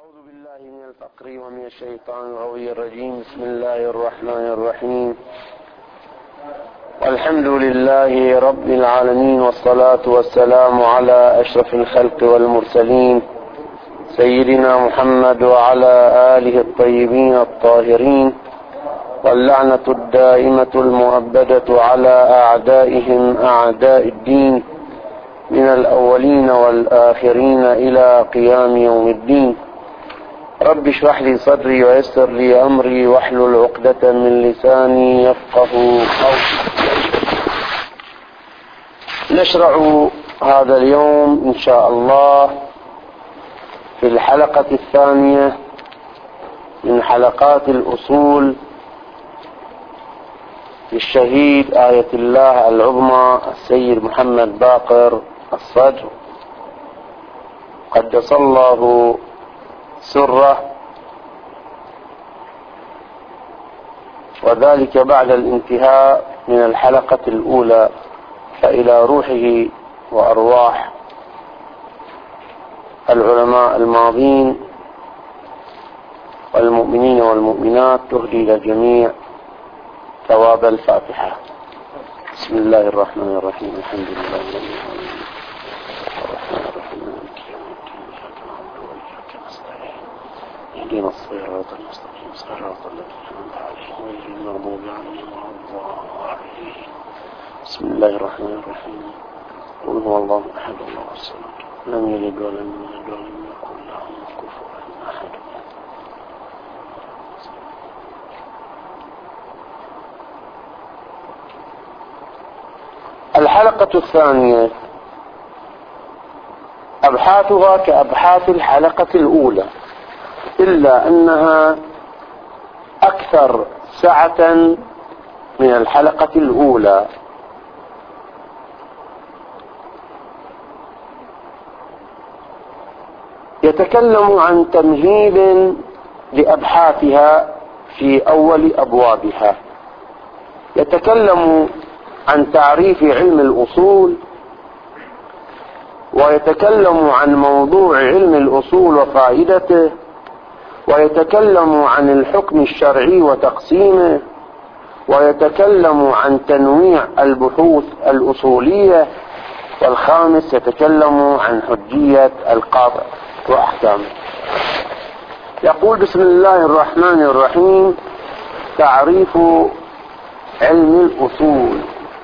أعوذ بالله من الفقر ومن الشيطان الغوي الرجيم. بسم الله الرحمن الرحيم. والحمد لله رب العالمين، والصلاة والسلام على أشرف الخلق والمرسلين سيدنا محمد وعلى آله الطيبين الطاهرين، واللعنة الدائمة المؤبدة على أعدائهم أعداء الدين من الأولين والآخرين إلى قيام يوم الدين. رب اشرح لي صدري ويسر لي أمري واحلل عقدة من لساني يفقه قولي. نشرع هذا اليوم إن شاء الله في الحلقة الثانية من حلقات الأصول للشهيد آية الله العظمى السيد محمد باقر الصدر قدس الله سره، وذلك بعد الانتهاء من الحلقة الأولى، فإلى روحه وأرواح العلماء الماضين والمؤمنين والمؤمنات تهدي إلى الجميع ثواب الفاتحة. بسم الله الرحمن الرحيم. الحمد لله رب العالمين، الرحمن الرحيم، مالك يوم الدين، إياك نعبد وإياك نستعين، اهدنا الصراط المستقيم صراط الذين أنعمت عليهم غير المغضوب عليهم ولا الضالين. بسم الله الرحمن الرحيم. قل هو الله أحد الله الصمد لم يلد ولم يولد ولم يكن له كفوا أحد. الحلقة الثانية أبحاثها كأبحاث الحلقة الأولى، إلا أنها أكثر سعة من الحلقة الأولى. يتكلم عن تمهيد لأبحاثها في أول أبوابها. يتكلم عن تعريف علم الأصول، ويتكلم عن موضوع علم الأصول وفائدته، ويتكلم عن الحكم الشرعي وتقسيمه، ويتكلم عن تنويع البحوث الأصولية، والخامس يتكلم عن حجية القاطع وأحكامه. يقول بسم الله الرحمن الرحيم: تعريف علم الأصول.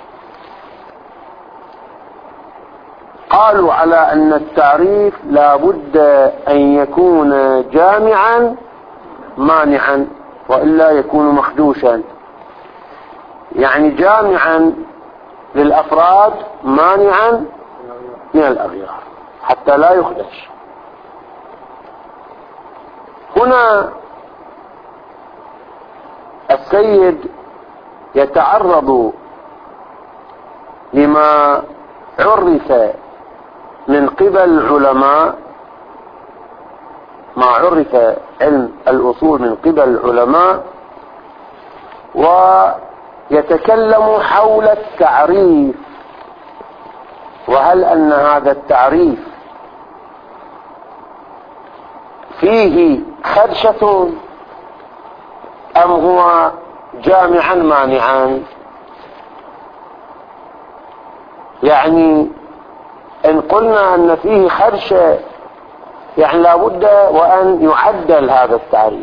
قالوا على أن التعريف لا بد أن يكون جامعا مانعا، وإلا يكون مخدوشا، يعني جامعا للأفراد مانعا من الأغيار حتى لا يخدش. هنا السيد يتعرض لما عرف من قبل العلماء، ما عرف علم الأصول من قبل العلماء، ويتكلم حول التعريف، وهل أن هذا التعريف فيه خدشة أم هو جامعا مانعا. يعني إن قلنا أن فيه خدشة يعني لابد وأن يعدل هذا التعريف،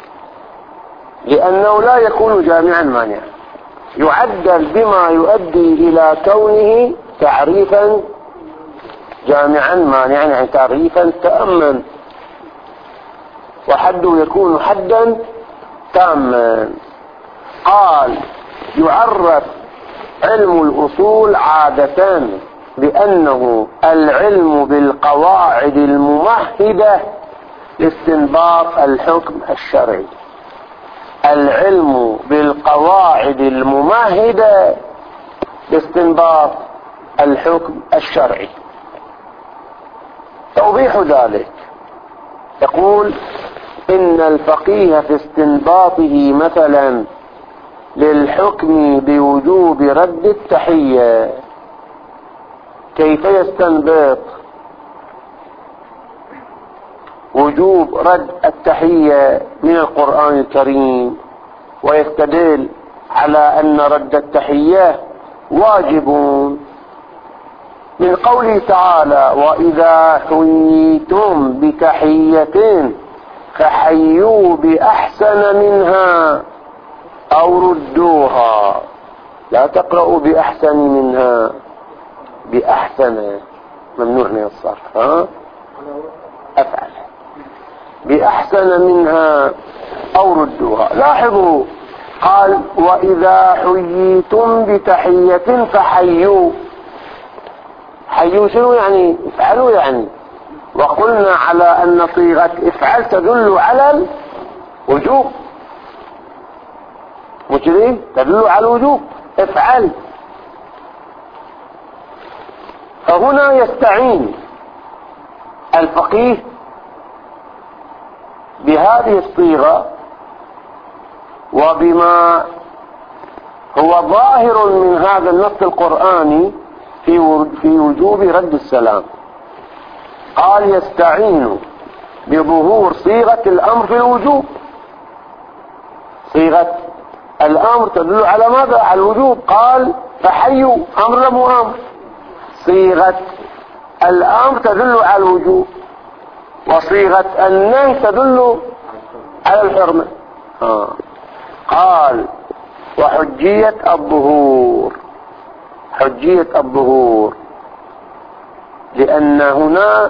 لأنه لا يكون جامعا مانعا، يعدل بما يؤدي إلى كونه تعريفا جامعا مانعا، يعني تعريفا تاما، وحده يكون حدا تاما. قال: يعرف علم الأصول عادة بأنه العلم بالقواعد الممهدة لاستنباط الحكم الشرعي. العلم بالقواعد الممهدة لاستنباط الحكم الشرعي. توضيح ذلك: يقول: إن الفقيه في استنباطه مثلا للحكم بوجوب رد التحية، كيف يستنبط؟ وجوب رد التحية من القرآن الكريم، ويستدل على أن رد التحية واجب من قوله تعالى: وإذا حييتم بتحية فحيوا بأحسن منها أو ردوها. لا تقرأوا بأحسن منها، بأحسن ممنوع من الصرف، أفعل بأحسن منها أو ردوها. لاحظوا قال: وإذا حييتم بتحية فحيوا. حيوا شنو يعني؟ افعلوا يعني. وقلنا على أن صيغة افعل تدل على الوجوب، مجري تدل على الوجوب، افعل. فهنا يستعين الفقيه بهذه الصيغة وبما هو ظاهر من هذا النص القرآني في وجوب رد السلام. قال: يستعين بظهور صيغة الأمر في الوجوب. صيغة الأمر تدل على ماذا؟ على الوجوب. قال: فحيوا، أمر مو أمر. صيغة الأمر تدل على الوجوب، وصيغة النهي تدل على الحرمة. قال: وحجية الظهور. حجية الظهور لأن هنا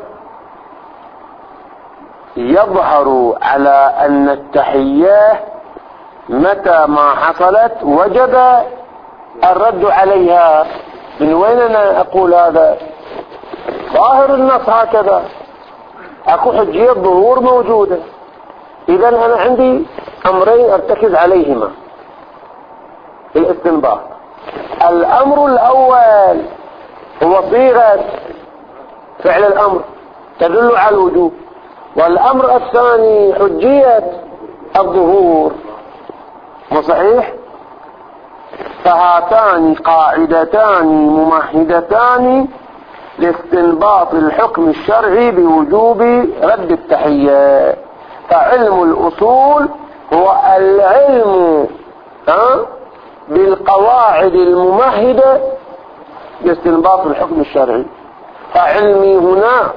يظهر على أن التحية متى ما حصلت وجب الرد عليها. من وين أنا أقول هذا؟ ظاهر النص هكذا، أكو حجية ظهور موجودة. إذا أنا عندي أمرين أرتكز عليهما في الاستنباط. الأمر الأول هو صيغة فعل الأمر تدل على الوجوب، والأمر الثاني حجية الظهور. مو صحيح؟ فهاتان قاعدتان ممهدتان لاستنباط الحكم الشرعي بوجوب رد التحية. فعلم الأصول هو العلم بالقواعد الممهدة لاستنباط الحكم الشرعي. فعلمي هنا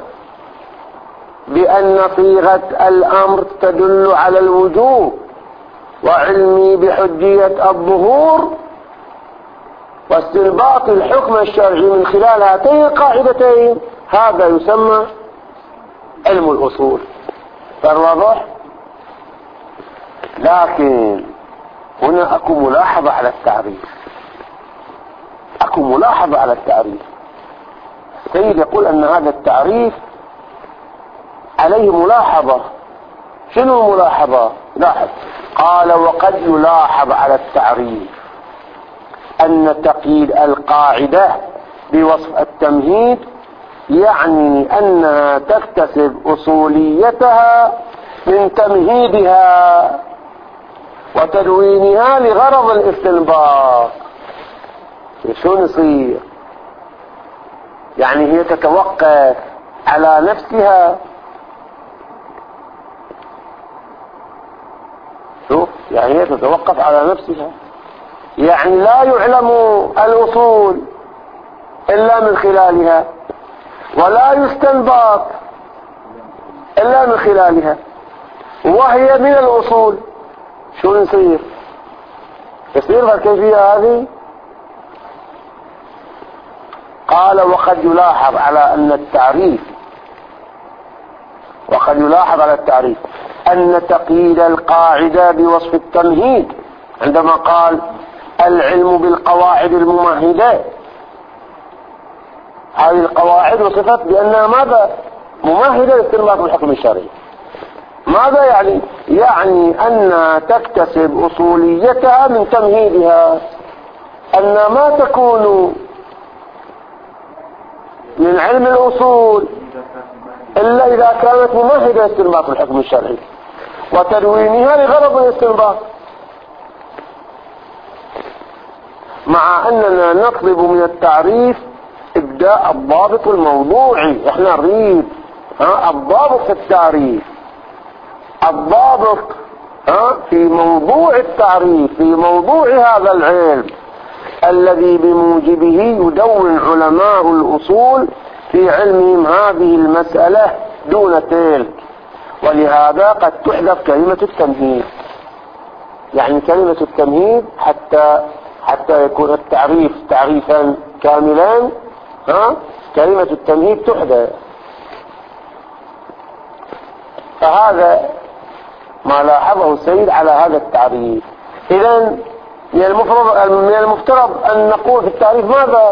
بأن صيغة الأمر تدل على الوجوب، وعلمي بحجية الظهور واستنباط الحكم الشرعي من خلال هاتين القاعدتين، هذا يسمى علم الأصول. فالواضح؟ لكن هنا أكو ملاحظة على التعريف. أكو ملاحظة على التعريف. السيد يقول أن هذا التعريف عليه ملاحظة. شنو الملاحظة؟ لاحظ. قال: وقد يلاحظ على التعريف أن تقييد القاعدة بوصف التمهيد يعني أنها تكتسب أصوليتها من تمهيدها وتدوينها لغرض الاستنباط. شلون يصير؟ يعني هي تتوقف على نفسها. شوف، يعني هي تتوقف على نفسها، يعني لا يعلم الأصول إلا من خلالها، ولا يستنبط إلا من خلالها، وهي من الأصول. شو يصير؟ يصير الكيفية هذه. قال: وقد يلاحظ على أن التعريف أن تقييد القاعدة بوصف التمهيد عندما قال العلم بالقواعد الممهدة، هذه القواعد وصفت بأنها ماذا؟ ممهدة لاستنباط الحكم الشرعي. ماذا يعني؟ يعني أنها تكتسب أصوليتها من تمهيدها، أن ما تكون من علم الأصول إلا إذا كانت ممهدة لاستنباط الحكم الشرعي وتدوينها لغرض الاستنباط، مع أننا نطلب من التعريف إبداء الضابط الموضوعي. احنا نريد الضابط في التعريف، الضابط في موضوع التعريف، في موضوع هذا العلم الذي بموجبه يدون علماء الأصول في علمهم هذه المسألة دون تلك. ولهذا قد تحذف كلمة التمهيد، يعني كلمة التمهيد حتى يكون التعريف تعريفا كاملا، كلمة التمهيد تحذف. فهذا ما لاحظه السيد على هذا التعريف. إذن من المفترض أن نقول في التعريف ماذا؟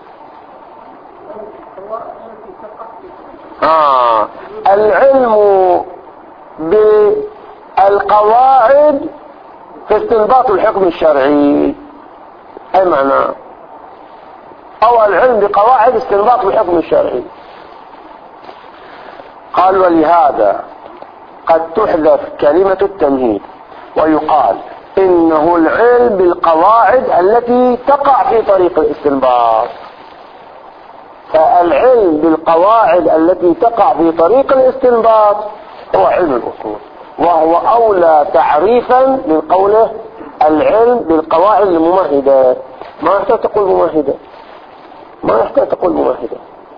العلم بالقواعد في استنباط الحكم الشرعي، أي معنى؟ أو العلم بقواعد استنباط الحكم الشرعي. قال ولهذا قد تحذف كلمة التمهيد ويقال إنه العلم بالقواعد التي تقع في طريق الاستنباط. فالعلم بالقواعد التي تقع في طريق الاستنباط هو علم الأصول، وهو أولى تعريفا من قوله العلم بالقواعد الممهدة. ما يحتاج تقول ممهدة، ما يحتاج تقول ممهدة،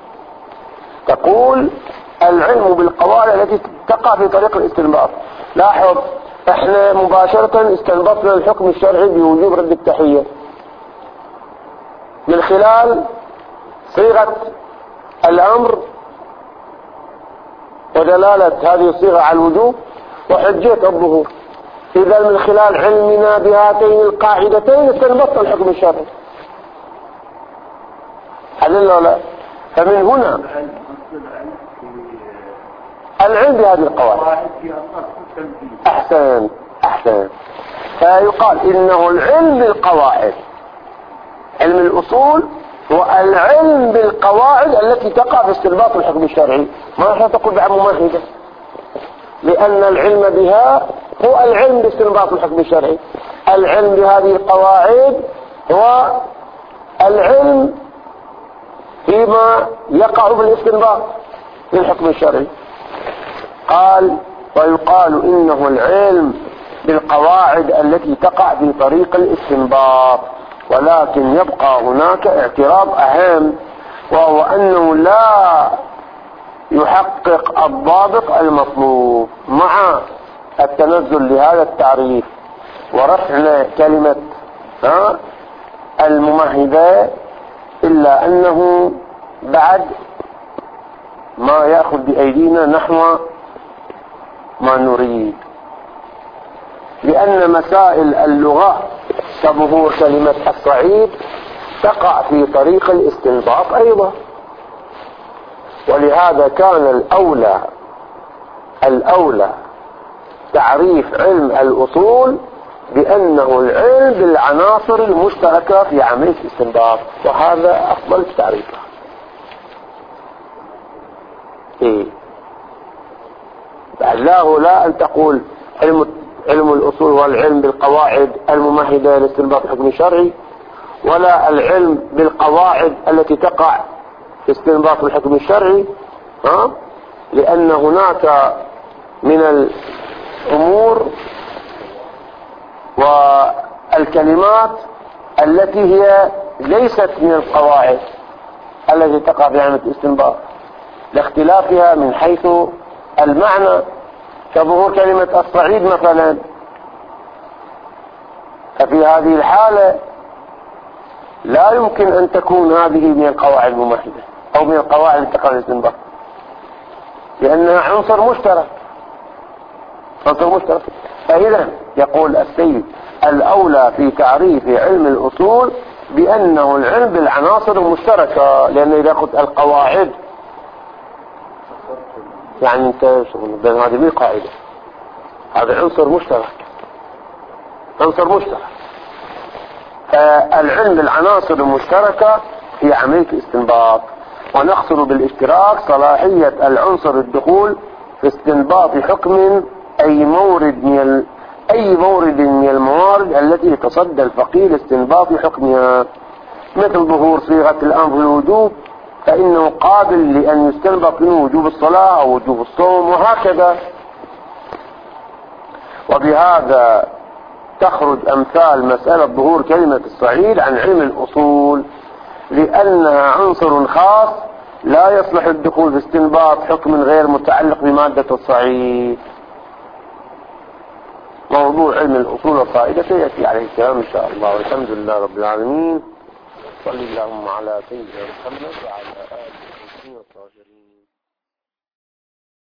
تقول العلم بالقواعد التي تقع في طريق الاستنباط. لاحظ، احنا مباشرة استنبطنا الحكم الشرعي بوجوب رد التحية من خلال صيغة الأمر ودلالة هذه الصيغة على الوجوب وحجية الظهور. إذا من خلال علمنا بهاتين القاعدتين استنبطنا الحكم الشرعي. حلل ولا؟ فمن هنا العلم بهذه القواعد. أحسن. فيقال إنه العلم بالقواعد، علم الأصول هو العلم بالقواعد التي تقع في استنباط الحكم الشرعي. ما راح تقول بعد ممهدة، لأن العلم بها هو العلم باستنباط الحكم الشرعي. العلم بهذه القواعد هو العلم فيما يقع بالاستنباط للحكم الشرعي. قال ويقال إنه العلم بالقواعد التي تقع في طريق الاستنباط، ولكن يبقى هناك اعتراض أهم، وهو أنه لا يحقق الضابط المطلوب مع التنزل لهذا التعريف ورفع كلمة الممهدة، إلا أنه بعد ما يأخذ بأيدينا نحو ما نريد، لأن مسائل اللغة كظهور كلمة الصعيد تقع في طريق الاستنباط أيضا. ولهذا كان الأولى تعريف علم الأصول بأنه العلم بالعناصر المشتركة في عملية الاستنباط، وهذا أفضل تعريفه. لا أن تقول علم الأصول والعلم بالقواعد الممهدة لاستنباط الحكم الشرعي، ولا العلم بالقواعد التي تقع في استنباط الحكم الشرعي، لأن هناك من الأمور والكلمات التي هي ليست من القواعد التي تقع في عملية الاستنباط لاختلافها من حيث المعنى، كظهور كلمة الصعيد مثلا. ففي هذه الحالة لا يمكن أن تكون هذه من القواعد الممهدة أو من القواعد التي تقع في الاستنباط، لأنها عنصر مشترك. فإذا يقول السيد الأولى في تعريف علم الأصول بأنه العلم بالعناصر المشتركة، لأن إذا قلت القواعد يعني انت بين هذه مين قاعدة، هذا عنصر مشترك. فالعلم بالعناصر المشتركة في عملية الاستنباط، ونقصد بالاشتراك صلاحية العنصر الدخول في استنباط حكم أي مورد من الموارد التي يتصدى الفقيه لاستنباط حكمها، مثل ظهور صيغة الأمر الوجوب فإنه قابل لأن يستنبط منه وجوب الصلاة أو وجوب الصوم وهكذا. وبهذا تخرج أمثال مسألة ظهور كلمة الصعيد عن علم الأصول، لأنها عنصر خاص لا يصلح الدخول في استنباط حكم غير متعلق بمادة الصعيد. موضوع علم الأصول والقاعدة سيأتي عليه الكلام إن شاء الله، والحمد لله رب العالمين. صلى اللهم على سيدنا محمد وعلى آله